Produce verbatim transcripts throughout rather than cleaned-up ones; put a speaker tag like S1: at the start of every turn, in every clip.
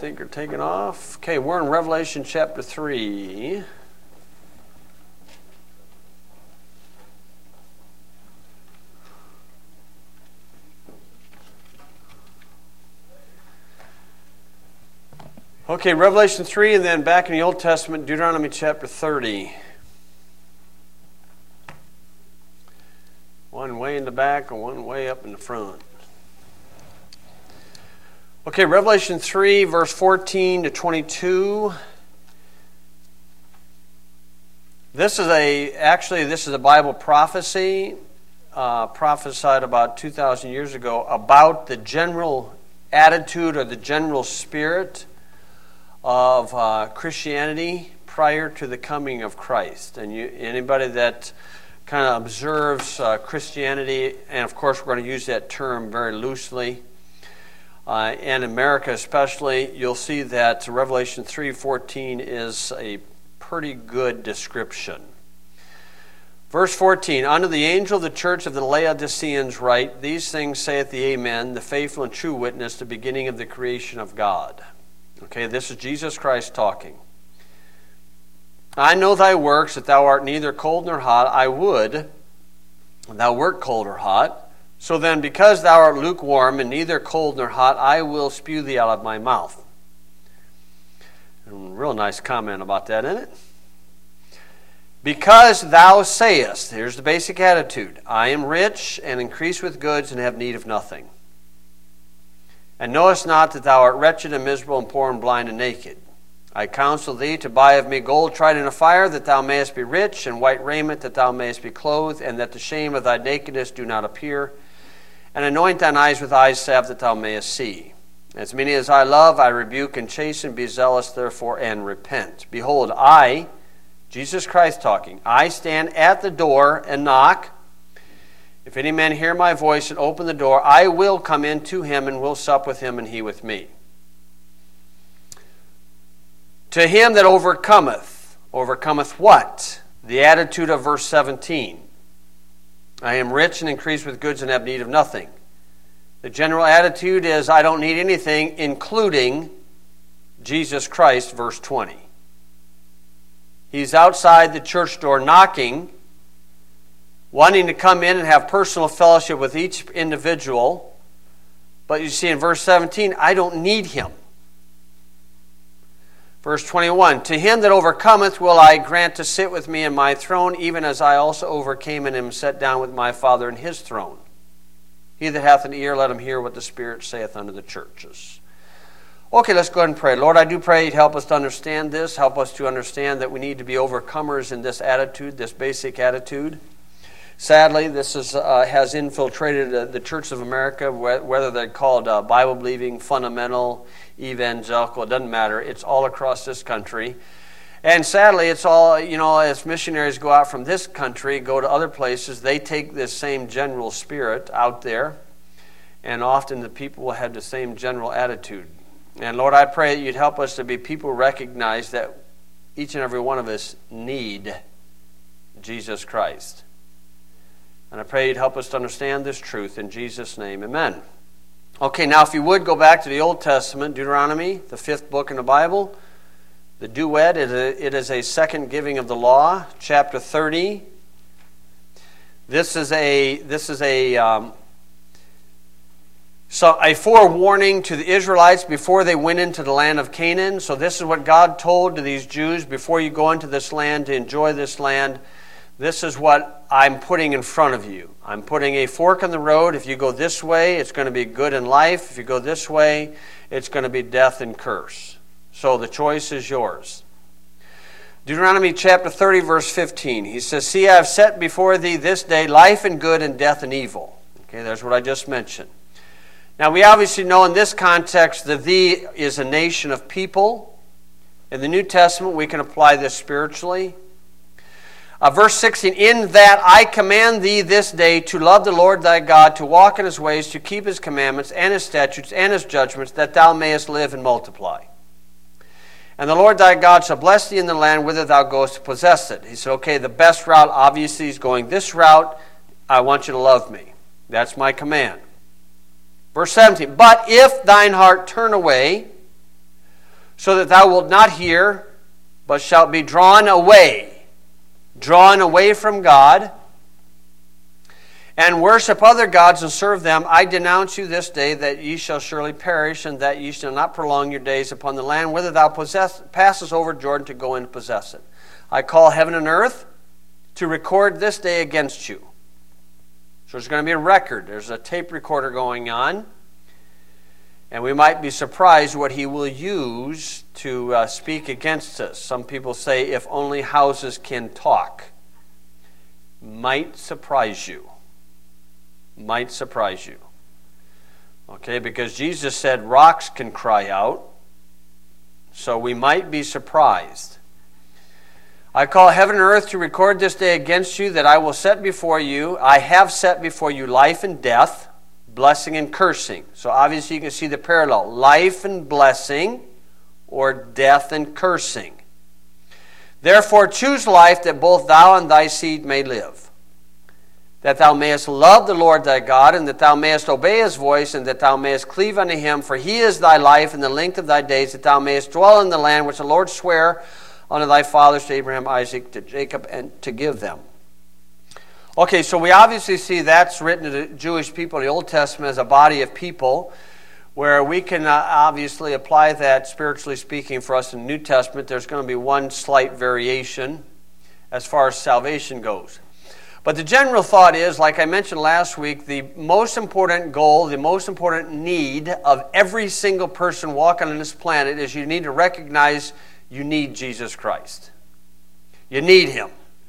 S1: think are taken off. Okay, we're in Revelation chapter three. Okay, Revelation three, and then back in the Old Testament, Deuteronomy chapter thirty. One way in the back and one way up in the front. Okay, Revelation three, verse fourteen to twenty-two. This is a, actually, this is a Bible prophecy, uh, prophesied about two thousand years ago about the general attitude or the general spirit of uh, Christianity prior to the coming of Christ. And you, anybody that kind of observes uh, Christianity, and of course we're going to use that term very loosely, uh, and America especially, you'll see that Revelation three fourteen is a pretty good description. Verse fourteen, unto the angel of the church of the Laodiceans write, these things saith the Amen, the faithful and true witness, the beginning of the creation of God. Okay, this is Jesus Christ talking. I know thy works, that thou art neither cold nor hot. I would thou wert cold or hot. So then, because thou art lukewarm and neither cold nor hot, I will spew thee out of my mouth. And real nice comment about that, isn't it? Because thou sayest, here's the basic attitude, I am rich and increase with goods and have need of nothing. And knowest not that thou art wretched and miserable and poor and blind and naked. I counsel thee to buy of me gold tried in a fire, that thou mayest be rich, and white raiment, that thou mayest be clothed, and that the shame of thy nakedness do not appear. And anoint thine eyes with eye salve, that thou mayest see. As many as I love, I rebuke and chasten. Be zealous, therefore, and repent. Behold, I, Jesus Christ talking, I stand at the door and knock. If any man hear my voice and open the door, I will come in to him and will sup with him and he with me. To him that overcometh, overcometh what? The attitude of verse seventeen. I am rich and increase with goods and have need of nothing. The general attitude is I don't need anything, including Jesus Christ, verse twenty. He's outside the church door knocking, wanting to come in and have personal fellowship with each individual. But you see in verse seventeen, I don't need him. Verse twenty-one, to him that overcometh will I grant to sit with me in my throne, even as I also overcame and am set down with my Father in his throne. He that hath an ear, let him hear what the Spirit saith unto the churches. Okay, let's go ahead and pray. Lord, I do pray you'd help us to understand this. Help us to understand that we need to be overcomers in this attitude, this basic attitude. Sadly, this is, uh, has infiltrated uh, the Church of America, wh- whether they're called uh, Bible-believing, fundamental, evangelical, it doesn't matter. It's all across this country. And sadly, it's all, you know, as missionaries go out from this country, go to other places, they take this same general spirit out there, and often the people will have the same general attitude. And Lord, I pray that you'd help us to be people who recognize that each and every one of us need Jesus Christ. And I pray you'd help us to understand this truth in Jesus' name. Amen. Okay, now if you would go back to the Old Testament, Deuteronomy, the fifth book in the Bible. The duet, it is a second giving of the law, chapter thirty. This is a this is a um, so a forewarning to the Israelites before they went into the land of Canaan. So this is what God told to these Jews before you go into this land to enjoy this land. This is what I'm putting in front of you. I'm putting a fork in the road. If you go this way, it's going to be good in life. If you go this way, it's going to be death and curse. So the choice is yours. Deuteronomy chapter thirty, verse fifteen. He says, see, I have set before thee this day life and good and death and evil. Okay, there's what I just mentioned. Now we obviously know in this context the thee is a nation of people. In the New Testament we can apply this spiritually. Uh, verse sixteen, in that I command thee this day to love the Lord thy God, to walk in his ways, to keep his commandments and his statutes and his judgments, that thou mayest live and multiply. And the Lord thy God shall bless thee in the land whither thou goest to possess it. He said, okay, the best route obviously is going this route. I want you to love me. That's my command. Verse seventeen, but if thine heart turn away so that thou wilt not hear, but shalt be drawn away, drawn away from God, and worship other gods and serve them. I denounce you this day that ye shall surely perish, and that ye shall not prolong your days upon the land whither thou possess, passest over Jordan to go and possess it. I call heaven and earth to record this day against you. So there's going to be a record. There's a tape recorder going on. And we might be surprised what he will use to uh, speak against us. Some people say, if only houses can talk. Might surprise you. Might surprise you. Okay, because Jesus said rocks can cry out. So we might be surprised. I call heaven and earth to record this day against you, that I will set before you, I have set before you life and death, blessing and cursing. So obviously you can see the parallel. Life and blessing, or death and cursing. Therefore choose life, that both thou and thy seed may live. That thou mayest love the Lord thy God, and that thou mayest obey his voice, and that thou mayest cleave unto him. For he is thy life and the length of thy days, that thou mayest dwell in the land which the Lord sware unto thy fathers, to Abraham, Isaac, to Jacob, and to give them. Okay, so we obviously see that's written to the Jewish people in the Old Testament as a body of people, where we can uh, obviously apply that, spiritually speaking, for us in the New Testament. There's going to be one slight variation as far as salvation goes. But the general thought is, like I mentioned last week, the most important goal, the most important need of every single person walking on this planet is you need to recognize you need Jesus Christ. You need him.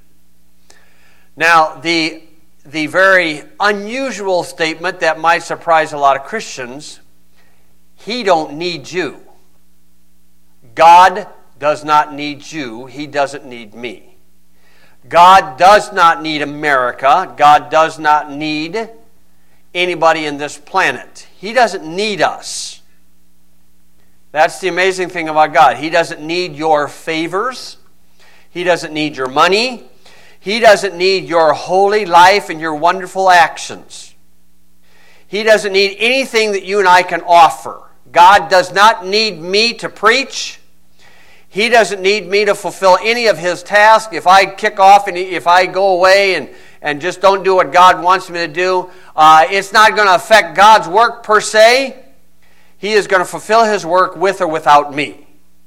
S1: Now, the, the very unusual statement that might surprise a lot of Christians, he don't need you. God does not need you. He doesn't need me. God does not need America. God does not need anybody in this planet. He doesn't need us. That's the amazing thing about God. He doesn't need your favors. He doesn't need your money. He doesn't need your holy life and your wonderful actions. He doesn't need anything that you and I can offer. God does not need me to preach. He doesn't need me to fulfill any of his tasks. If I kick off and if I go away and, and just don't do what God wants me to do, uh, it's not going to affect God's work per se. He is going to fulfill his work with or without me.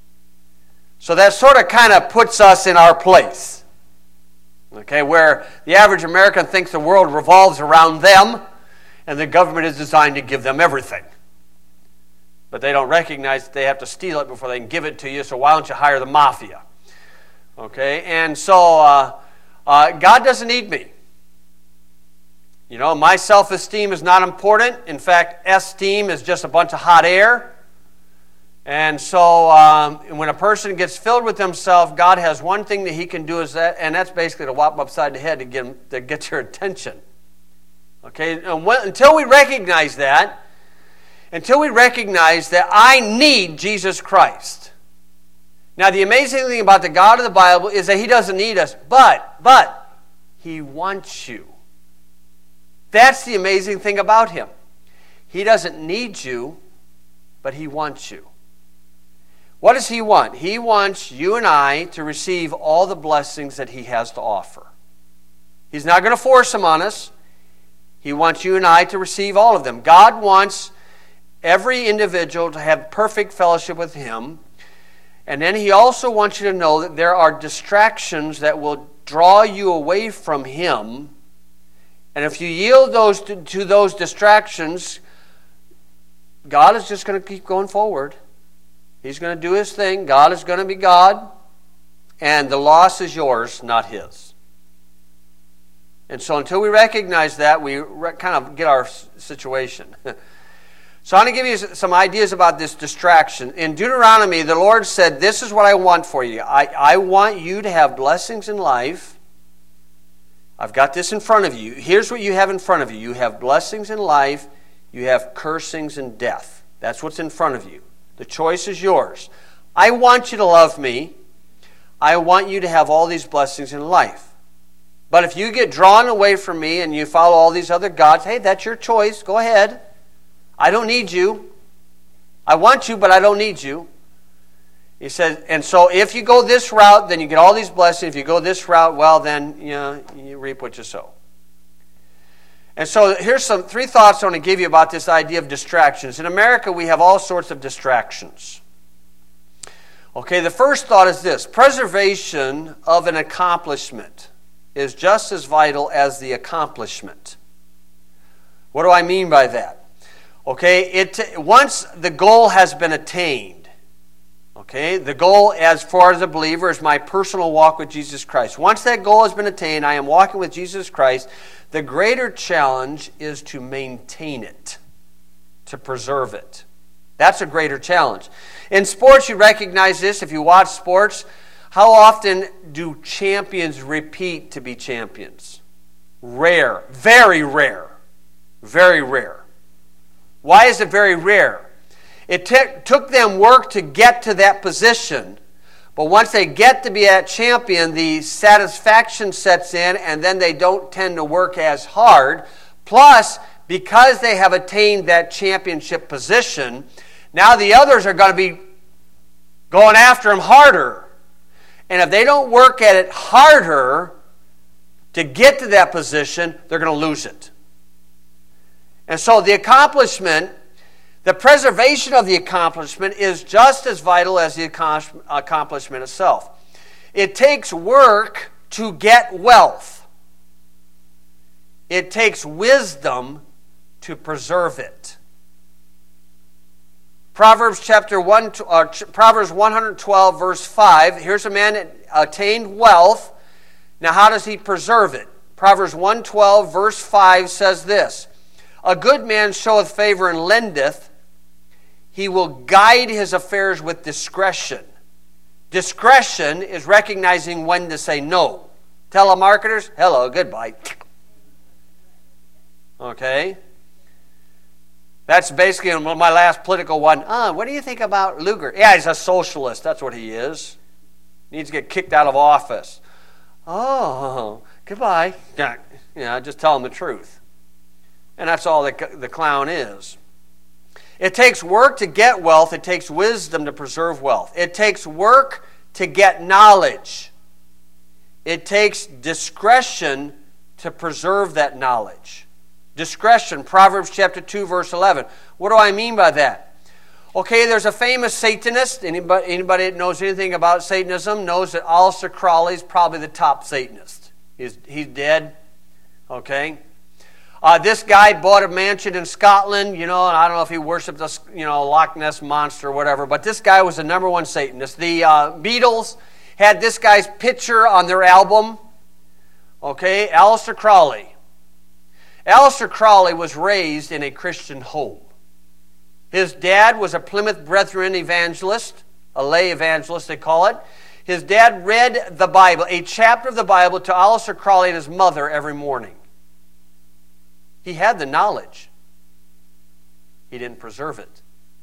S1: So that sort of kind of puts us in our place. Okay, where the average American thinks the world revolves around them and the government is designed to give them everything. But they don't recognize that they have to steal it before they can give it to you, so why don't you hire the mafia? Okay, and so uh, uh, God doesn't need me. You know, my self-esteem is not important. In fact, esteem is just a bunch of hot air. And so um, when a person gets filled with himself, God has one thing that he can do, is that, and that's basically to whop them upside the head to get, them, to get your attention. Okay, and when, until we recognize that, until we recognize that I need Jesus Christ. Now, the amazing thing about the God of the Bible is that he doesn't need us, but, but, he wants you. That's the amazing thing about him. He doesn't need you, but he wants you. What does he want? He wants you and I to receive all the blessings that he has to offer. He's not going to force them on us. He wants you and I to receive all of them. God wants every individual to have perfect fellowship with him. And then he also wants you to know that there are distractions that will draw you away from him. And if you yield those to, to those distractions, God is just going to keep going forward. He's going to do his thing. God is going to be God. And the loss is yours, not his. And so until we recognize that, we re- kind of get our situation. So I'm going to give you some ideas about this distraction. In Deuteronomy, the Lord said, this is what I want for you. I, I want you to have blessings in life. I've got this in front of you. Here's what you have in front of you. You have blessings in life. You have cursings in death. That's what's in front of you. The choice is yours. I want you to love me. I want you to have all these blessings in life. But if you get drawn away from me and you follow all these other gods, hey, that's your choice. Go ahead. I don't need you. I want you, but I don't need you. He said, and so if you go this route, then you get all these blessings. If you go this route, well, then you know, you reap what you sow. And so here's some three thoughts I want to give you about this idea of distractions. In America, we have all sorts of distractions. Okay, the first thought is this: preservation of an accomplishment is just as vital as the accomplishment. What do I mean by that? Okay, it once the goal has been attained, okay, the goal as far as a believer is my personal walk with Jesus Christ. Once that goal has been attained, I am walking with Jesus Christ. The greater challenge is to maintain it, to preserve it. That's a greater challenge. In sports, you recognize this. If you watch sports, how often do champions repeat to be champions? Rare. Very rare. Very rare. Why is it very rare? It t- took them work to get to that position, but once they get to be that champion, the satisfaction sets in, and then they don't tend to work as hard. Plus, because they have attained that championship position, now the others are going to be going after them harder. And if they don't work at it harder to get to that position, they're going to lose it. And so the accomplishment, the preservation of the accomplishment is just as vital as the accomplishment itself. It takes work to get wealth. It takes wisdom to preserve it. Proverbs chapter one, uh, Proverbs one twelve, verse five. Here's a man that attained wealth. Now, how does he preserve it? Proverbs one twelve, verse five says this: a good man showeth favor and lendeth. He will guide his affairs with discretion. Discretion is recognizing when to say no. Telemarketers, hello, goodbye. Okay? That's basically my last political one. Ah, what do you think about Lugar? Yeah, he's a socialist. That's what he is. Needs to get kicked out of office. Oh, goodbye. Yeah, yeah, just tell him the truth. And that's all the, the clown is. It takes work to get wealth. It takes wisdom to preserve wealth. It takes work to get knowledge. It takes discretion to preserve that knowledge. Discretion, Proverbs chapter two, verse eleven. What do I mean by that? Okay, there's a famous Satanist. Anybody, anybody that knows anything about Satanism knows that Aleister Crowley is probably the top Satanist. He's, he's dead. Okay. Uh, this guy bought a mansion in Scotland, you know, and I don't know if he worshipped the, you know, Loch Ness Monster or whatever, but this guy was the number one Satanist. The uh, Beatles had this guy's picture on their album. Okay, Aleister Crowley. Aleister Crowley was raised in a Christian home. His dad was a Plymouth Brethren evangelist, a lay evangelist they call it. His dad read the Bible, a chapter of the Bible, to Aleister Crowley and his mother every morning. He had the knowledge. He didn't preserve it.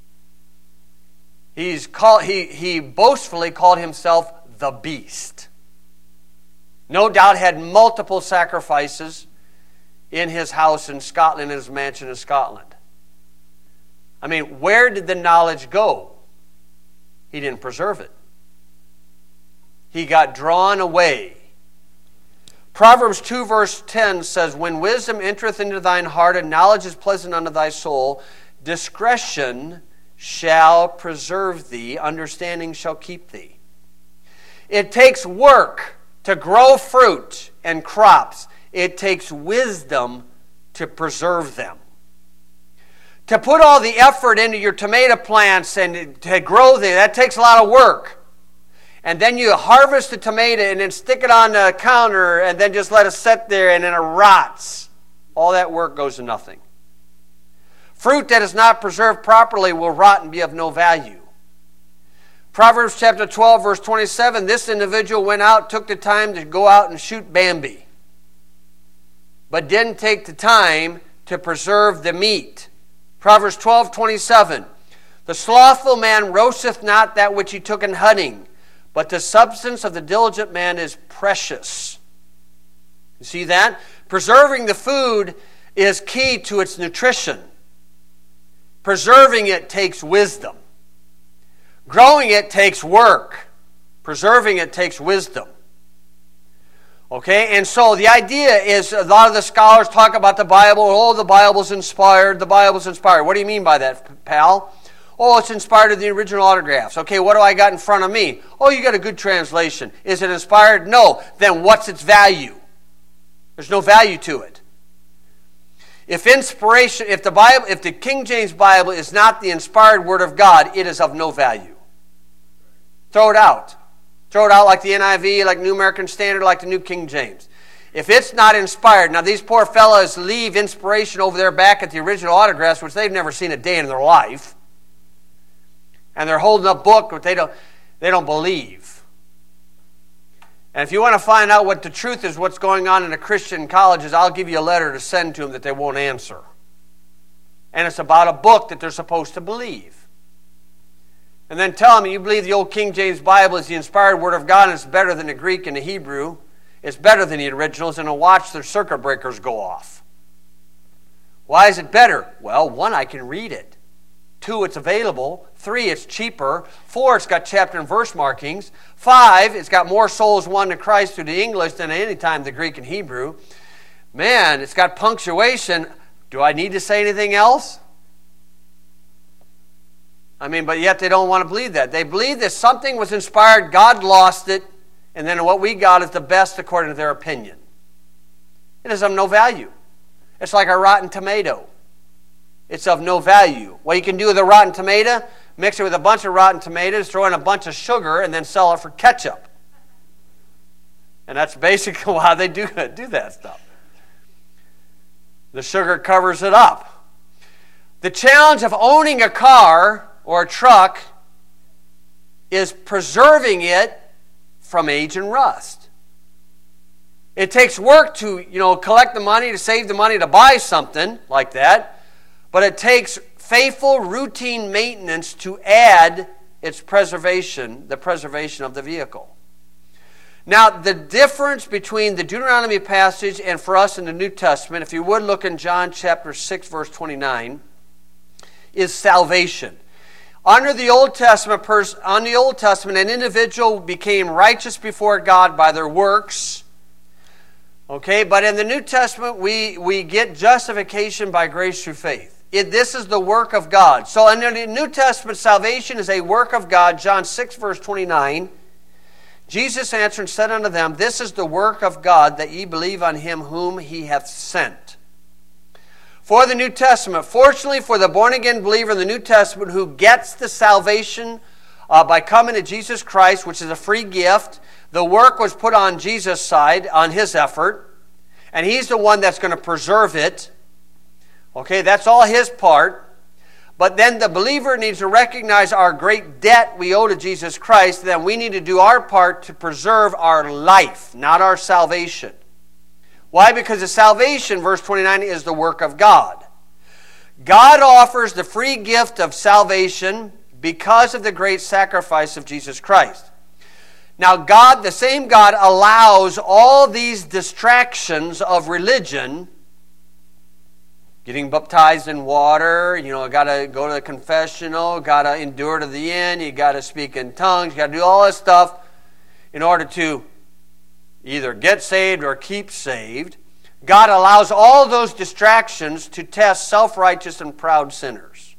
S1: He's called, he, he boastfully called himself the Beast. No doubt had multiple sacrifices in his house in Scotland, in his mansion in Scotland. I mean, where did the knowledge go? He didn't preserve it. He got drawn away. Proverbs two verse ten says, when wisdom entereth into thine heart, and knowledge is pleasant unto thy soul, discretion shall preserve thee, understanding shall keep thee. It takes work to grow fruit and crops. It takes wisdom to preserve them. To put all the effort into your tomato plants and to grow them, that takes a lot of work. And then you harvest the tomato and then stick it on the counter and then just let it sit there and then it rots. All that work goes to nothing. Fruit that is not preserved properly will rot and be of no value. Proverbs chapter twelve, verse twenty-seven, this individual went out, took the time to go out and shoot Bambi, but didn't take the time to preserve the meat. Proverbs twelve, twenty-seven, the slothful man roasteth not that which he took in hunting, but the substance of the diligent man is precious. You see that? Preserving the food is key to its nutrition. Preserving it takes wisdom. Growing it takes work. Preserving it takes wisdom. Okay, and so the idea is a lot of the scholars talk about the Bible. Oh, the Bible's inspired. The Bible's inspired. What do you mean by that, pal? Oh, it's inspired of the original autographs. Okay, what do I got in front of me? Oh, you got a good translation. Is it inspired? No. Then what's its value? There's no value to it. If inspiration, if the Bible, if the King James Bible is not the inspired Word of God, it is of no value. Throw it out. Throw it out like the N I V, like New American Standard, like the New King James. If it's not inspired, now these poor fellows leave inspiration over there back at the original autographs, which they've never seen a day in their life. And they're holding a book that they don't, they don't believe. And if you want to find out what the truth is, what's going on in the Christian colleges, I'll give you a letter to send to them that they won't answer. And it's about a book that they're supposed to believe. And then tell them you believe the old King James Bible is the inspired Word of God and it's better than the Greek and the Hebrew. It's better than the originals, and to watch their circuit breakers go off. Why is it better? Well, one, I can read it. Two, it's available. Three, it's cheaper. Four, it's got chapter and verse markings. Five, it's got more souls won to Christ through the English than any time the Greek and Hebrew. Man, it's got punctuation. Do I need to say anything else? I mean, but yet they don't want to believe that. They believe that something was inspired, God lost it, and then what we got is the best according to their opinion. It is of no value. It's like a rotten tomato. It's of no value. What you can do with a rotten tomato, mix it with a bunch of rotten tomatoes, throw in a bunch of sugar, and then sell it for ketchup. And that's basically how they do, do that stuff. The sugar covers it up. The challenge of owning a car or a truck is preserving it from age and rust. It takes work to, you know, collect the money, to save the money to buy something like that, but it takes faithful routine maintenance to add its preservation, the preservation of the vehicle. Now, the difference between the Deuteronomy passage and for us in the New Testament, if you would look in John chapter six, verse twenty-nine, is salvation. Under the Old Testament, on the Old Testament, an individual became righteous before God by their works. Okay, but in the New Testament, we, we get justification by grace through faith. It, this is the work of God. So in the New Testament, salvation is a work of God. John six, verse twenty-nine. Jesus answered and said unto them, This is the work of God, that ye believe on him whom he hath sent. For the New Testament, fortunately for the born-again believer in the New Testament who gets the salvation uh, by coming to Jesus Christ, which is a free gift, the work was put on Jesus' side, on his effort, and he's the one that's going to preserve it. Okay, that's all his part. But then the believer needs to recognize our great debt we owe to Jesus Christ, then we need to do our part to preserve our life, not our salvation. Why? Because the salvation, verse twenty-nine, is the work of God. God offers the free gift of salvation because of the great sacrifice of Jesus Christ. Now, God, the same God, allows all these distractions of religion, getting baptized in water, you know, got to go to the confessional, got to endure to the end, you got to speak in tongues, you got to do all this stuff in order to either get saved or keep saved. God allows all those distractions to test self-righteous and proud sinners.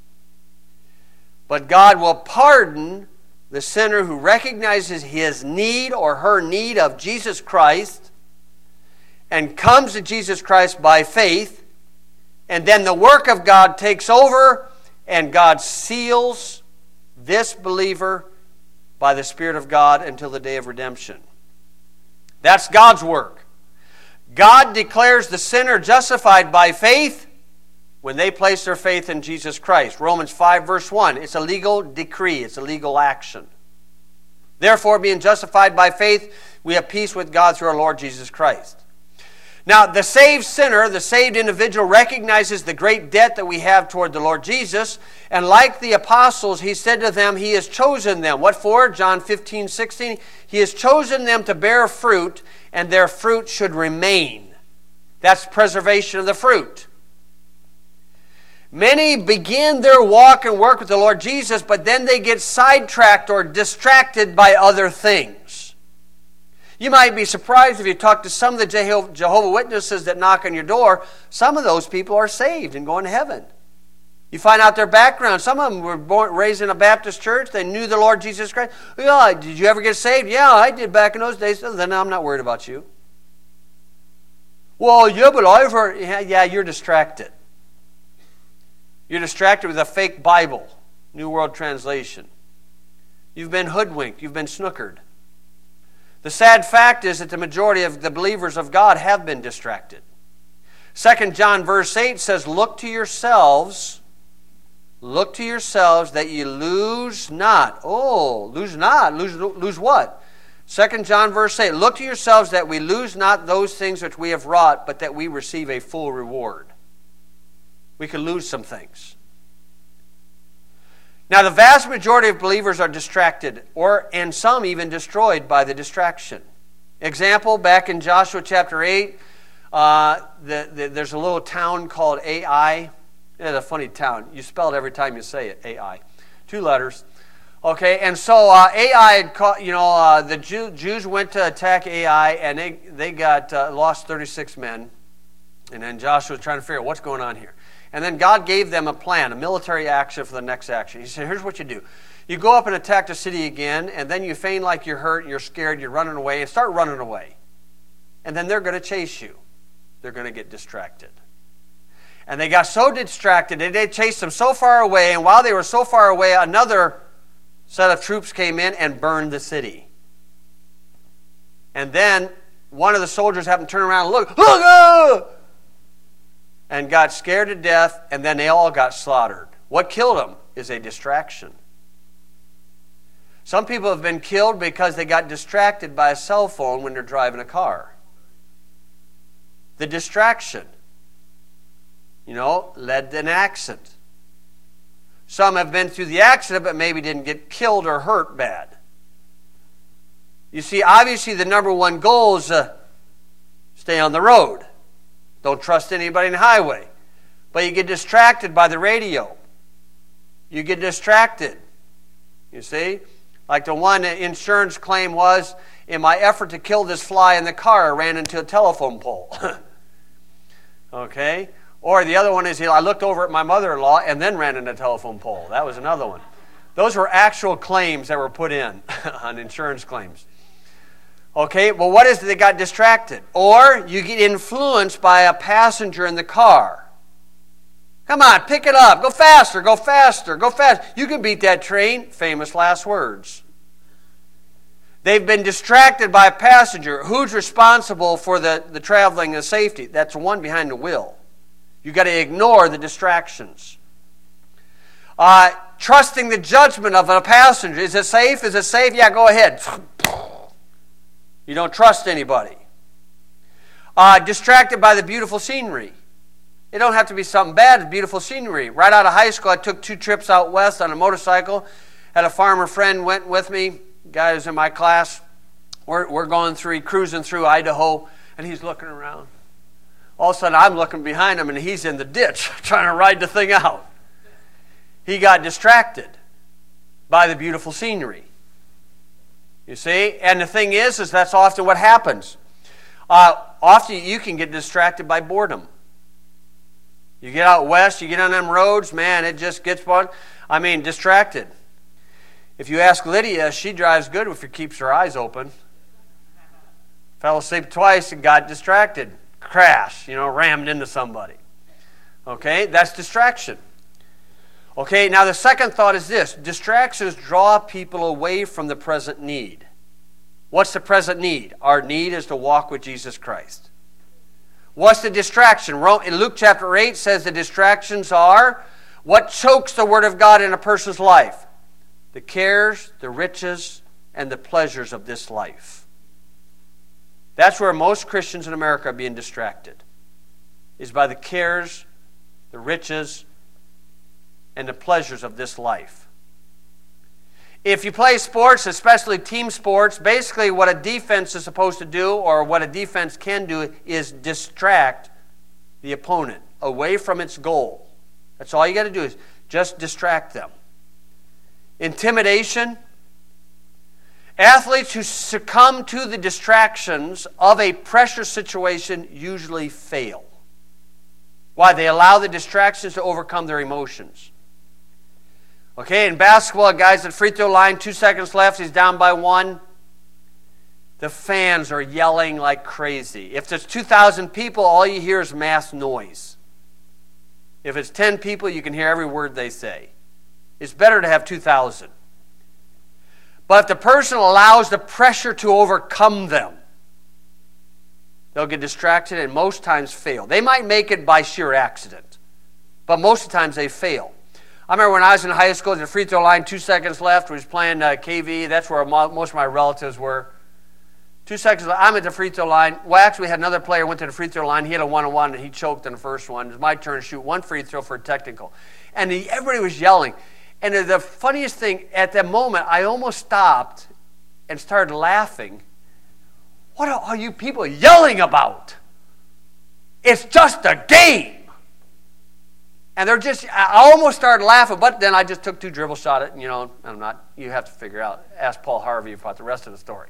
S1: But God will pardon the sinner who recognizes his need or her need of Jesus Christ and comes to Jesus Christ by faith, and then the work of God takes over and God seals this believer by the Spirit of God until the day of redemption. That's God's work. God declares the sinner justified by faith when they place their faith in Jesus Christ. Romans five, verse one. It's a legal decree. It's a legal action. Therefore, being justified by faith, we have peace with God through our Lord Jesus Christ. Now, the saved sinner, the saved individual, recognizes the great debt that we have toward the Lord Jesus. And like the apostles, he said to them, he has chosen them. What for? John fifteen, sixteen. He has chosen them to bear fruit, and their fruit should remain. That's preservation of the fruit. Many begin their walk and work with the Lord Jesus, but then they get sidetracked or distracted by other things. You might be surprised if you talk to some of the Jehovah's Witnesses that knock on your door. Some of those people are saved and going to heaven. You find out their background. Some of them were born, raised in a Baptist church. They knew the Lord Jesus Christ. Yeah, did you ever get saved? Yeah, I did back in those days. So then I'm not worried about you. Well, yeah, but I've heard. Yeah, yeah, you're distracted. You're distracted with a fake Bible, New World Translation. You've been hoodwinked. You've been snookered. The sad fact is that the majority of the believers of God have been distracted. Second John verse eight says, look to yourselves, look to yourselves that ye lose not. Oh, lose not. Lose, lose what? Second John verse eight, look to yourselves that we lose not those things which we have wrought, but that we receive a full reward. We could lose some things. Now, the vast majority of believers are distracted, or and some even destroyed by the distraction. Example, back in Joshua chapter eight, uh, the, the, there's a little town called Ai. It's a funny town. You spell it every time you say it, Ai. Two letters. Okay, and so uh, Ai had caught, you know, uh, the Jew, Jews went to attack Ai, and they, they got uh, lost thirty-six men. And then Joshua was trying to figure out what's going on here. And then God gave them a plan, a military action for the next action. He said, here's what you do. You go up and attack the city again, and then you feign like you're hurt, and you're scared, you're running away, and start running away. And then they're going to chase you. They're going to get distracted. And they got so distracted, and they chased them so far away, and while they were so far away, another set of troops came in and burned the city. And then one of the soldiers happened to turn around and look, look, ah! and got scared to death, and then they all got slaughtered. What killed them is a distraction. Some people have been killed because they got distracted by a cell phone when they're driving a car. The distraction, you know, led to an accident. Some have been through the accident but maybe didn't get killed or hurt bad. You see, obviously the number one goal is to stay on the road. Don't trust anybody in the highway. But you get distracted by the radio. You get distracted. You see? Like the one insurance claim was, in my effort to kill this fly in the car, I ran into a telephone pole. Okay? Or the other one is, I looked over at my mother-in-law and then ran into a telephone pole. That was another one. Those were actual claims that were put in on insurance claims. Okay, well, what is it? They got distracted. Or you get influenced by a passenger in the car. Come on, pick it up. Go faster, go faster, go fast. You can beat that train. Famous last words. They've been distracted by a passenger. Who's responsible for the, the traveling and safety? That's the one behind the wheel. You've got to ignore the distractions. Uh, trusting the judgment of a passenger. Is it safe? Is it safe? Yeah, go ahead. You don't trust anybody. Uh, distracted by the beautiful scenery. It don't have to be something bad. It's beautiful scenery. Right out of high school, I took two trips out west on a motorcycle. Had a farmer friend went with me. Guy who's in my class. We're, we're going through, cruising through Idaho, and he's looking around. All of a sudden, I'm looking behind him, and he's in the ditch trying to ride the thing out. He got distracted by the beautiful scenery. You see? And the thing is, is that's often what happens. Uh, often you can get distracted by boredom. You get out west, you get on them roads, man, it just gets fun. I mean, distracted. If you ask Lydia, she drives good if she keeps her eyes open. Fell asleep twice and got distracted. Crash, you know, rammed into somebody. Okay, that's distraction. Okay, now the second thought is this. Distractions draw people away from the present need. What's the present need? Our need is to walk with Jesus Christ. What's the distraction? In Luke chapter eight says the distractions are what chokes the Word of God in a person's life. The cares, the riches, and the pleasures of this life. That's where most Christians in America are being distracted. Is by the cares, the riches, and the pleasures of this life. If you play sports, especially team sports, basically what a defense is supposed to do, or what a defense can do, is distract the opponent away from its goal. That's all you got to do is just distract them. Intimidation. Athletes who succumb to the distractions of a pressure situation usually fail. Why? They allow the distractions to overcome their emotions. Okay, in basketball, a guy's at free throw line, two seconds left, he's down by one. The fans are yelling like crazy. If there's two thousand people, all you hear is mass noise. If it's ten people, you can hear every word they say. It's better to have two thousand. But if the person allows the pressure to overcome them, they'll get distracted and most times fail. They might make it by sheer accident, but most of the times they fail. I remember when I was in high school, at the free throw line, two seconds left, we was playing uh, K V. That's where most of my relatives were. Two seconds left, I'm at the free throw line. Well, actually, we had another player went to the free throw line. He had a one-on-one, and he choked in the first one. It was my turn to shoot one free throw for a technical. And he, everybody was yelling. And the funniest thing, at that moment, I almost stopped and started laughing. What are all you people yelling about? It's just a game. And they're just, I almost started laughing, but then I just took two dribble shot at it, and you know, I'm not, you have to figure out, ask Paul Harvey about the rest of the story.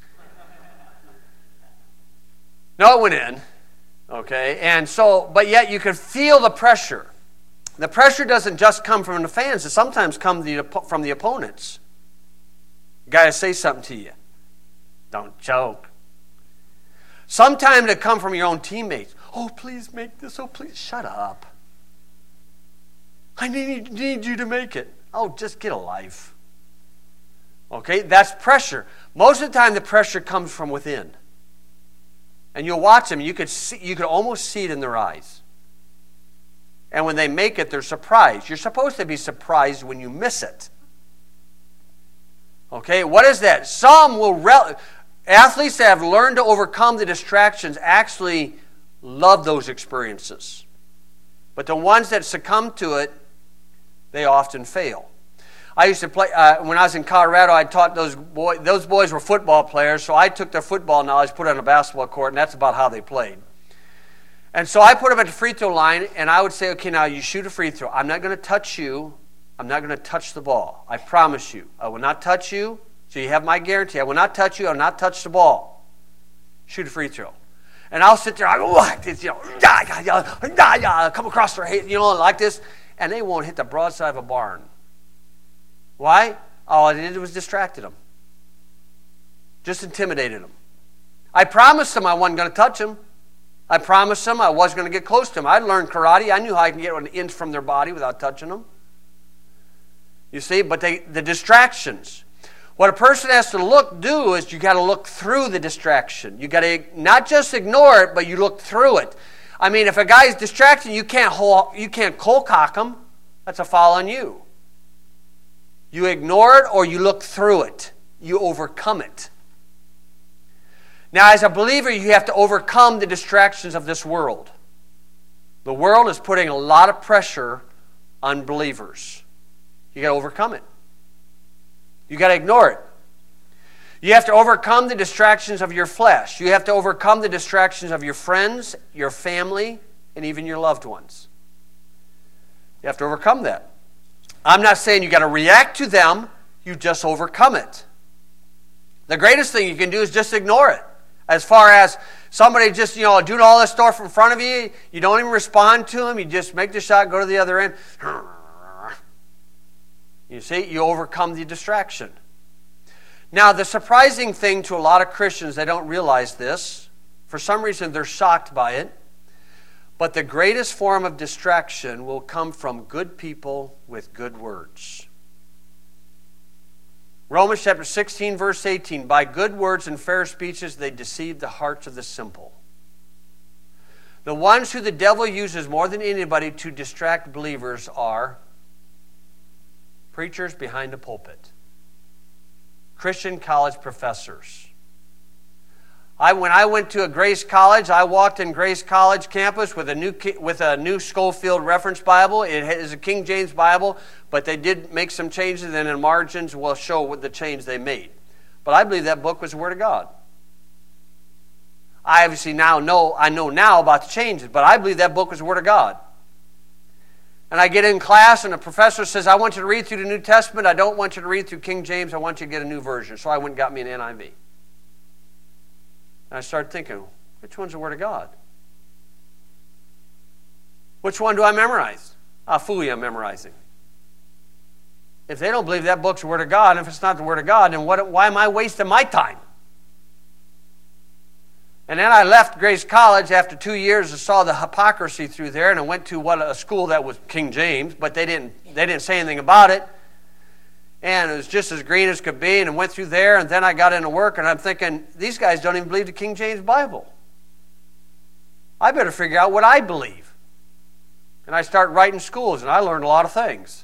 S1: No, it went in, okay, and so, but yet you can feel the pressure. The pressure doesn't just come from the fans, it sometimes comes from the opponents. You got to say something to you. Don't choke. Sometimes it comes from your own teammates. Oh, please make this. Oh, please, shut up. I need, need you to make it. Oh, just get a life. Okay, that's pressure. Most of the time, the pressure comes from within. And you'll watch them, you could see, you could almost see it in their eyes. And when they make it, they're surprised. You're supposed to be surprised when you miss it. Okay, what is that? Some will, rel- athletes that have learned to overcome the distractions actually love those experiences. But the ones that succumb to it, they often fail. I used to play, uh, when I was in Colorado, I taught those boys, those boys were football players, so I took their football knowledge, put it on a basketball court, and that's about how they played. And so I put them at the free throw line, and I would say, okay, now you shoot a free throw. I'm not going to touch you. I'm not going to touch the ball. I promise you. I will not touch you, so you have my guarantee. I will not touch you. I will not touch the ball. Shoot a free throw. And I'll sit there, I go, what? It's, you know, yeah, yeah, yeah, yeah, yeah, come across their head, you know, like this, and they won't hit the broadside of a barn. Why? All I did was distracted them. Just intimidated them. I promised them I wasn't going to touch them. I promised them I wasn't going to get close to them. I learned karate. I knew how I can get an inch from their body without touching them. You see, but they, the distractions. What a person has to look do is you got to look through the distraction. You got to not just ignore it, but you look through it. I mean, if a guy is distracted, you can't hold, you can't cold cock him. That's a foul on you. You ignore it or you look through it. You overcome it. Now, as a believer, you have to overcome the distractions of this world. The world is putting a lot of pressure on believers. You got to overcome it. You got to ignore it. You have to overcome the distractions of your flesh. You have to overcome the distractions of your friends, your family, and even your loved ones. You have to overcome that. I'm not saying you got to react to them. You just overcome it. The greatest thing you can do is just ignore it. As far as somebody just, you know, doing all this stuff in front of you, you don't even respond to them. You just make the shot, go to the other end. You see, you overcome the distraction. Now, the surprising thing to a lot of Christians, they don't realize this. For some reason, they're shocked by it. But the greatest form of distraction will come from good people with good words. Romans chapter sixteen, verse eighteen, by good words and fair speeches they deceive the hearts of the simple. The ones who the devil uses more than anybody to distract believers are preachers behind the pulpit, Christian college professors. I, when I went to a Grace College, I walked in Grace College campus with a new with a new Schofield Reference Bible. It is a King James Bible, but they did make some changes, and in the margins will show what the change they made. But I believe that book was the Word of God. I obviously now know I know now about the changes, but I believe that book was the Word of God. And I get in class and the professor says, I want you to read through the New Testament. I don't want you to read through King James. I want you to get a new version. So I went and got me an N I V. And I started thinking, which one's the Word of God? Which one do I memorize? I'll fool you, I'm memorizing. If they don't believe that book's the Word of God, and if it's not the Word of God, then what, why am I wasting my time? And then I left Grace College after two years and saw the hypocrisy through there, and I went to what a school that was King James, but they didn't they didn't say anything about it. And it was just as green as could be, and I went through there, and then I got into work, and I'm thinking, these guys don't even believe the King James Bible. I better figure out what I believe. And I started writing schools, and I learned a lot of things.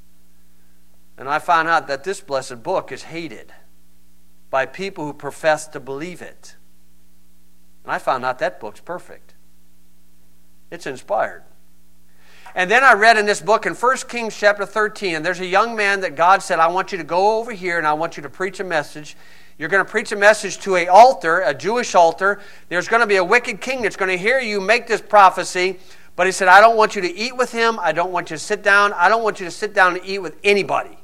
S1: And I found out that this blessed book is hated by people who profess to believe it. And I found out that book's perfect. It's inspired. And then I read in this book in First Kings chapter thirteen, and there's a young man that God said, I want you to go over here and I want you to preach a message. You're going to preach a message to an altar, a Jewish altar. There's going to be a wicked king that's going to hear you make this prophecy. But he said, I don't want you to eat with him. I don't want you to sit down. I don't want you to sit down and eat with anybody.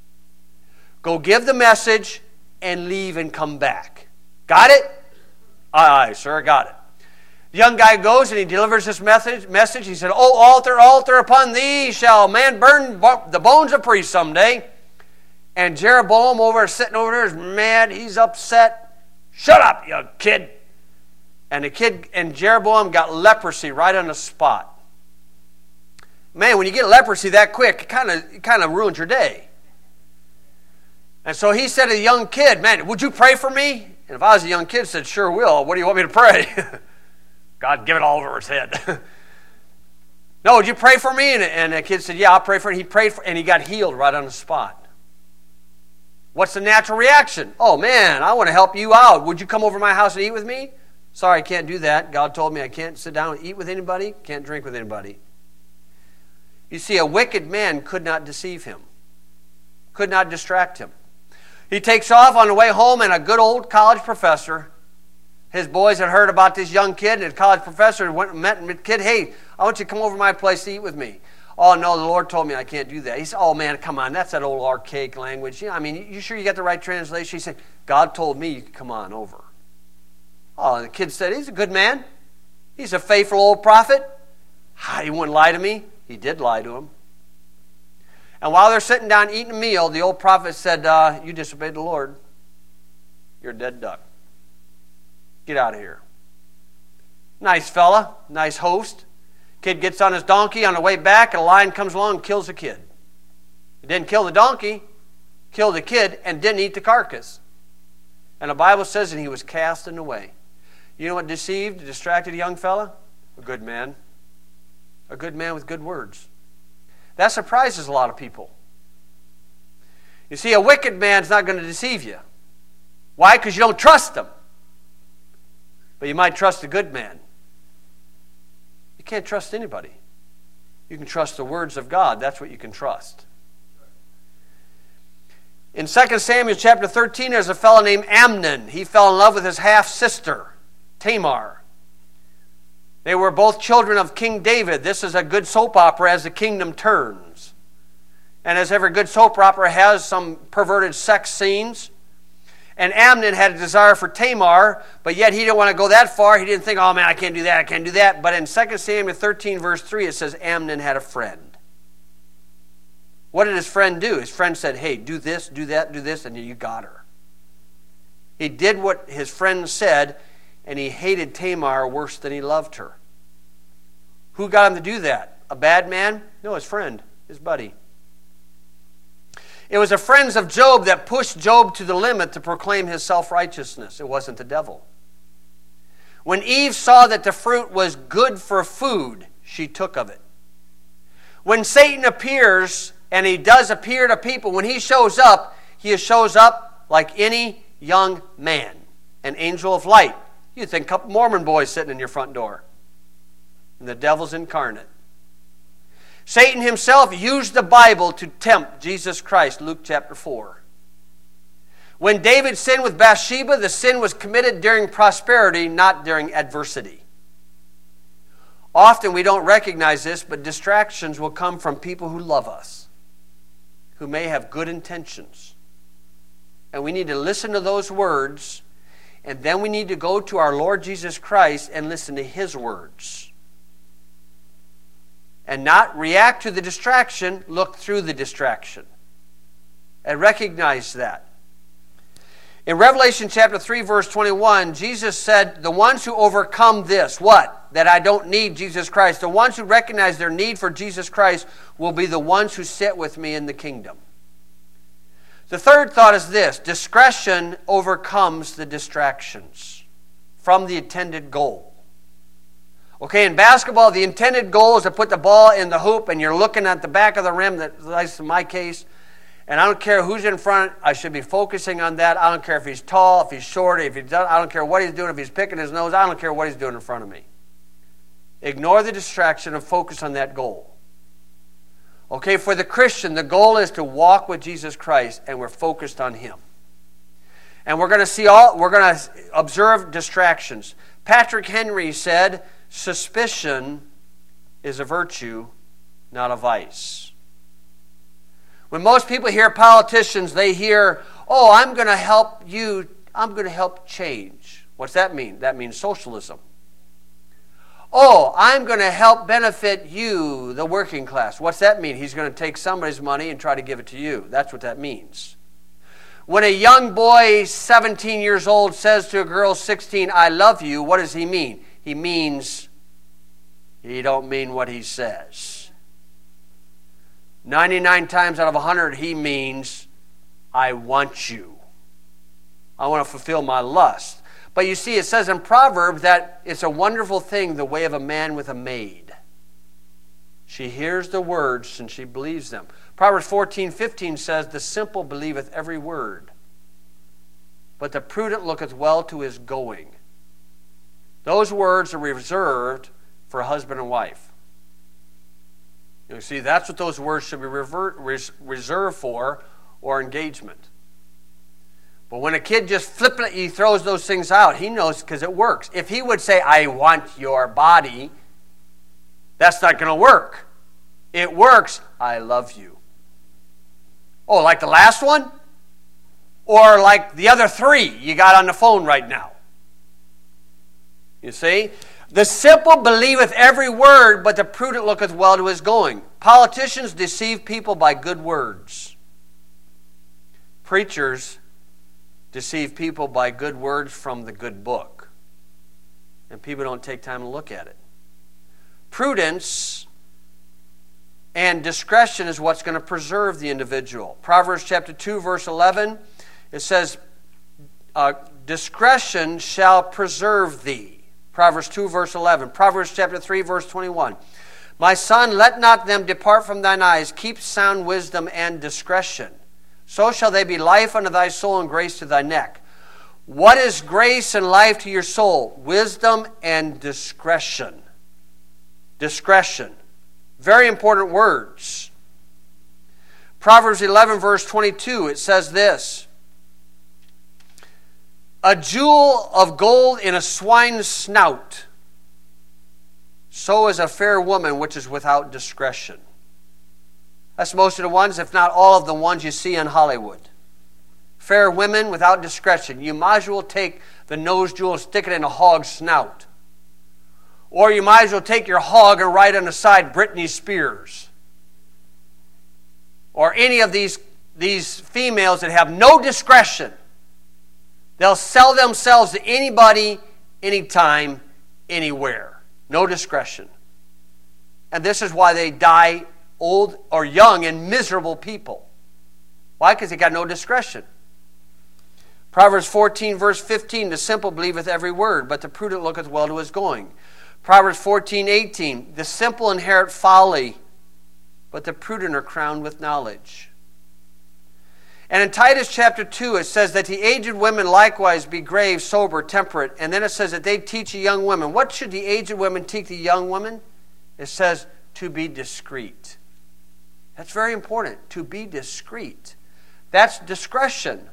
S1: Go give the message and leave and come back. Got it? Aye, aye, sir, got it. The young guy goes and he delivers this message. message. He said, Oh, altar, altar, upon thee shall man burn the bones of priests someday. And Jeroboam over sitting over there is mad. He's upset. Shut up, you kid. And the kid and Jeroboam got leprosy right on the spot. Man, when you get leprosy that quick, it kind of it kind of ruins your day. And so he said to the young kid, man, would you pray for me? And if I was a young kid, I said, sure will. What do you want me to pray? God, give it all over his head. No, would you pray for me? And, and the kid said, yeah, I'll pray for him. He prayed for, and he got healed right on the spot. What's the natural reaction? Oh, man, I want to help you out. Would you come over to my house and eat with me? Sorry, I can't do that. God told me I can't sit down and eat with anybody, can't drink with anybody. You see, a wicked man could not deceive him, could not distract him. He takes off on the way home, and a good old college professor, his boys had heard about this young kid, and his college professor went and met the kid. Hey, I want you to come over to my place to eat with me. Oh, no, the Lord told me I can't do that. He said, oh, man, come on, that's that old archaic language. You know, I mean, you sure you got the right translation? He said, God told me you could come on over. Oh, and the kid said, he's a good man. He's a faithful old prophet. He wouldn't lie to me. He did lie to him. And while they're sitting down eating a meal, the old prophet said, uh, you disobeyed the Lord. You're a dead duck. Get out of here. Nice fella, nice host. Kid gets on his donkey on the way back, and a lion comes along and kills the kid. He didn't kill the donkey, killed the kid, and didn't eat the carcass. And the Bible says that he was cast in the way. You know what deceived, distracted a young fella? A good man. A good man with good words. That surprises a lot of people. You see, a wicked man's not going to deceive you. Why? Because you don't trust him. But you might trust a good man. You can't trust anybody. You can trust the words of God. That's what you can trust. In Second Samuel chapter thirteen, there's a fellow named Amnon. He fell in love with his half-sister, Tamar. They were both children of King David. This is a good soap opera as the kingdom turns. And as every good soap opera has some perverted sex scenes. And Amnon had a desire for Tamar, but yet he didn't want to go that far. He didn't think, oh man, I can't do that, I can't do that. But in Second Samuel thirteen, verse three, it says Amnon had a friend. What did his friend do? His friend said, hey, do this, do that, do this, and you got her. He did what his friend said, and he hated Tamar worse than he loved her. Who got him to do that? A bad man? No, his friend, his buddy. It was the friends of Job that pushed Job to the limit to proclaim his self-righteousness. It wasn't the devil. When Eve saw that the fruit was good for food, she took of it. When Satan appears, and he does appear to people, when he shows up, he shows up like any young man, an angel of light. You think a couple Mormon boys sitting in your front door. And the devil's incarnate. Satan himself used the Bible to tempt Jesus Christ, Luke chapter four. When David sinned with Bathsheba, the sin was committed during prosperity, not during adversity. Often we don't recognize this, but distractions will come from people who love us, who may have good intentions. And we need to listen to those words, and then we need to go to our Lord Jesus Christ and listen to His words. And not react to the distraction, look through the distraction. And recognize that. In Revelation chapter three, verse twenty-one, Jesus said, the ones who overcome this, what? That I don't need Jesus Christ. The ones who recognize their need for Jesus Christ will be the ones who sit with me in the kingdom. The third thought is this: discretion overcomes the distractions from the intended goal. Okay, in basketball, the intended goal is to put the ball in the hoop, and you're looking at the back of the rim, that's in my case. And I don't care who's in front, I should be focusing on that. I don't care if he's tall, if he's short, if he's done, I don't care what he's doing, if he's picking his nose, I don't care what he's doing in front of me. Ignore the distraction and focus on that goal. Okay, for the Christian, the goal is to walk with Jesus Christ, and we're focused on Him. And we're going to see all, we're going to observe distractions. Patrick Henry said, suspicion is a virtue, not a vice. When most people hear politicians, they hear, oh, I'm going to help you, I'm going to help change. What's that mean? That means socialism. Oh, I'm going to help benefit you, the working class. What's that mean? He's going to take somebody's money and try to give it to you. That's what that means. When a young boy, seventeen years old, says to a girl, sixteen, I love you, what does he mean? He means he don't mean what he says. ninety-nine times out of one hundred, he means, I want you. I want to fulfill my lust. But you see, it says in Proverbs that it's a wonderful thing, the way of a man with a maid. She hears the words and she believes them. Proverbs fourteen fifteen says, the simple believeth every word, but the prudent looketh well to his going. Those words are reserved for husband and wife. You see, that's what those words should be revert, res, reserved for, or engagement. But when a kid just flippantly throws those things out, he knows because it works. If he would say, I want your body, that's not going to work. It works, I love you. Oh, like the last one? Or like the other three you got on the phone right now? You see? The simple believeth every word, but the prudent looketh well to his going. Politicians deceive people by good words. Preachers deceive people by good words from the good book. And people don't take time to look at it. Prudence and discretion is what's going to preserve the individual. Proverbs chapter two, verse eleven, it says, uh, discretion shall preserve thee. Proverbs two, verse eleven. Proverbs chapter three, verse twenty-one. My son, let not them depart from thine eyes. Keep sound wisdom and discretion. So shall they be life unto thy soul and grace to thy neck. What is grace and life to your soul? Wisdom and discretion. Discretion. Very important words. Proverbs eleven, verse twenty-two, it says this. A jewel of gold in a swine's snout, so is a fair woman which is without discretion. That's most of the ones, if not all of the ones you see in Hollywood. Fair women without discretion. You might as well take the nose jewel and stick it in a hog's snout. Or you might as well take your hog and write on the side Britney Spears. Or any of these, these females that have no discretion. They'll sell themselves to anybody, anytime, anywhere. No discretion. And this is why they die old or young and miserable people. Why? Because they got no discretion. Proverbs fourteen, verse fifteen, the simple believeth every word, but the prudent looketh well to his going. Proverbs fourteen, eighteen, the simple inherit folly, but the prudent are crowned with knowledge. And in Titus chapter two, it says that the aged women likewise be grave, sober, temperate. And then it says that they teach the young women. What should the aged women teach the young women? It says to be discreet. That's very important, to be discreet. That's discretion.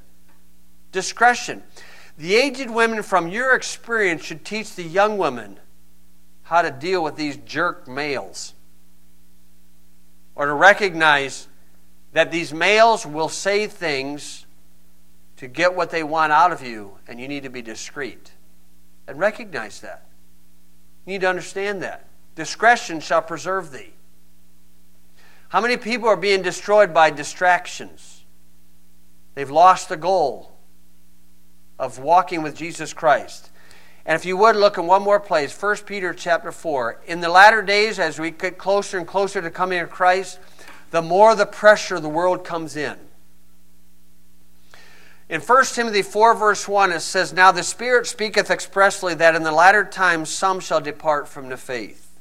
S1: Discretion. The aged women, from your experience, should teach the young women how to deal with these jerk males. Or to recognize that these males will say things to get what they want out of you, and you need to be discreet. And recognize that. You need to understand that. Discretion shall preserve thee. How many people are being destroyed by distractions? They've lost the goal of walking with Jesus Christ. And if you would look in one more place, First Peter chapter four. In the latter days, as we get closer and closer to coming to Christ, the more the pressure of the world comes in. In First Timothy four verse one it says, Now the Spirit speaketh expressly that in the latter times some shall depart from the faith.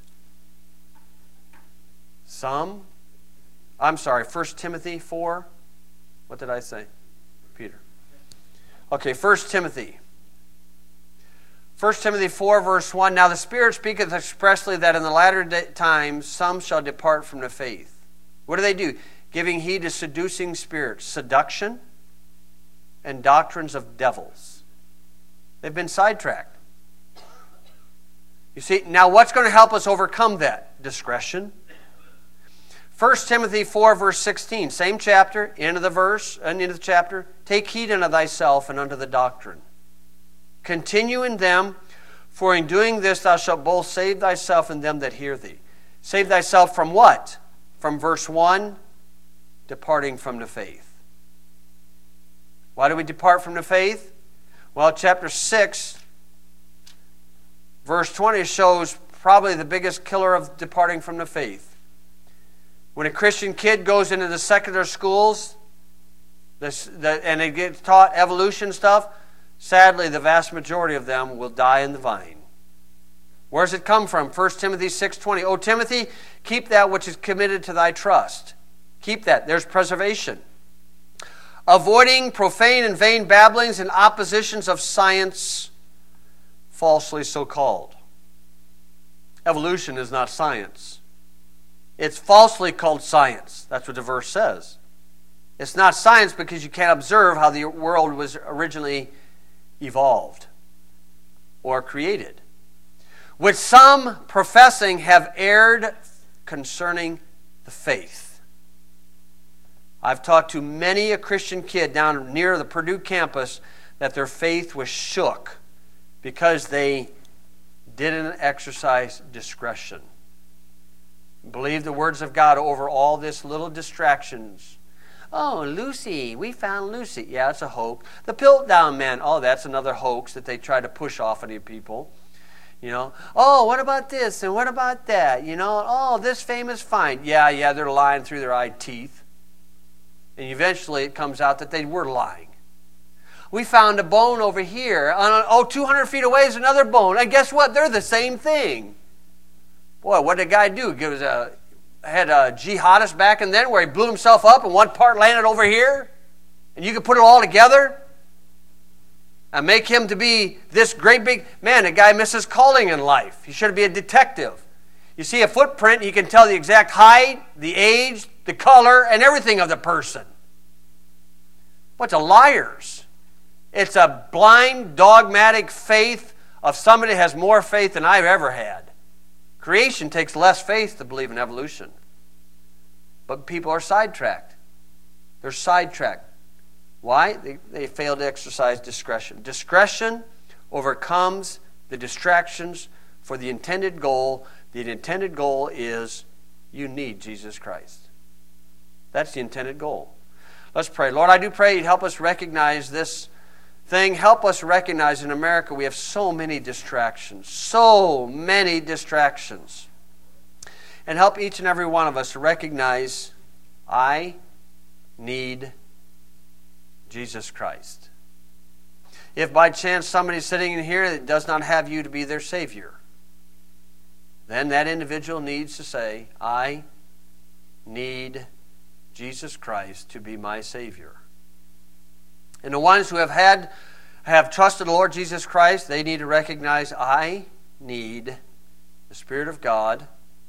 S1: Some? I'm sorry, First Timothy four? What did I say? Peter. Okay, First Timothy. First Timothy four verse one, Now the Spirit speaketh expressly that in the latter times some shall depart from the faith. What do they do? Giving heed to seducing spirits, seduction, and doctrines of devils. They've been sidetracked. You see, now what's going to help us overcome that? Discretion. First Timothy four verse sixteen, same chapter, end of the verse, end of the chapter. Take heed unto thyself and unto the doctrine. Continue in them, for in doing this thou shalt both save thyself and them that hear thee. Save thyself from what? From verse one, departing from the faith. Why do we depart from the faith? Well, chapter six, verse twenty shows probably the biggest killer of departing from the faith. When a Christian kid goes into the secular schools this, the, and they get taught evolution stuff, sadly, the vast majority of them will die in the vine. Where does it come from? First Timothy six twenty. O Timothy, keep that which is committed to thy trust. Keep that. There's preservation. Avoiding profane and vain babblings and oppositions of science, falsely so called. Evolution is not science. It's falsely called science. That's what the verse says. It's not science because you can't observe how the world was originally evolved or created. Which some professing have erred concerning the faith. I've talked to many a Christian kid down near the Purdue campus that their faith was shook because they didn't exercise discretion. Believe the words of God over all this little distractions. Oh, Lucy, we found Lucy. Yeah, it's a hoax. The Piltdown Man. Oh, that's another hoax that they try to push off on you people. You know, oh, what about this and what about that? You know, oh, this famous find. Yeah, yeah, they're lying through their eye teeth. And eventually it comes out that they were lying. We found a bone over here. Oh, two hundred feet away is another bone. And guess what? They're the same thing. Boy, what did the guy do? Give us a, had a jihadist back in then where he blew himself up and one part landed over here? And you could put it all together? And make him to be this great big... Man, the guy misses calling in life. He should be a detective. You see a footprint, you can tell the exact height, the age, the color, and everything of the person. Bunch of liars. It's a blind, dogmatic faith of somebody that has more faith than I've ever had. Creation takes less faith to believe in evolution. But people are sidetracked. They're sidetracked. Why? They, they fail to exercise discretion. Discretion overcomes the distractions for the intended goal. The intended goal is you need Jesus Christ. That's the intended goal. Let's pray. Lord, I do pray you'd help us recognize this thing. Help us recognize in America we have so many distractions. So many distractions. And help each and every one of us to recognize I need Jesus Christ. If by chance somebody's sitting in here that does not have you to be their Savior, then that individual needs to say, I need Jesus Christ to be my Savior. And the ones who have had, have trusted the Lord Jesus Christ, they need to recognize, I need the Spirit of God.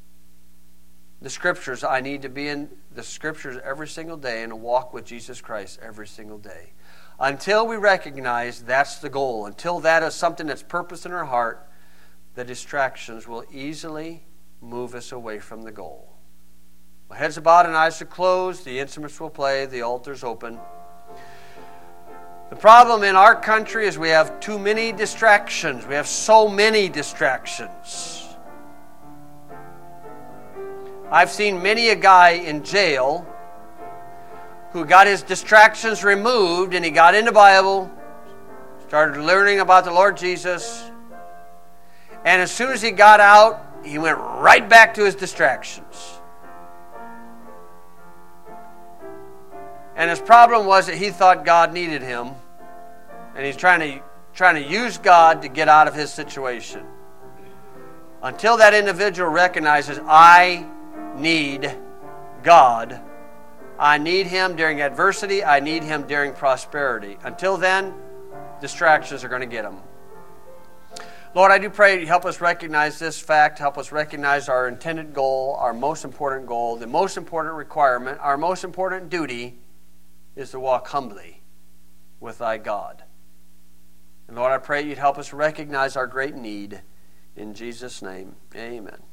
S1: The Scriptures, I need to be in the Scriptures every single day and walk with Jesus Christ every single day. Until we recognize that's the goal, until that is something that's purpose in our heart, the distractions will easily move us away from the goal. Well, heads are bowed and eyes are closed. The instruments will play. The altar's open. The problem in our country is we have too many distractions. We have so many distractions. I've seen many a guy in jail who got his distractions removed, and he got in the Bible, started learning about the Lord Jesus, and as soon as he got out, he went right back to his distractions. And his problem was that he thought God needed him, and he's trying to trying to use God to get out of his situation. Until that individual recognizes, I need God. I need Him during adversity. I need Him during prosperity. Until then, distractions are going to get him. Lord, I do pray you help us recognize this fact, help us recognize our intended goal, our most important goal, the most important requirement, our most important duty is to walk humbly with thy God. And Lord, I pray you'd help us recognize our great need. In Jesus' name, amen.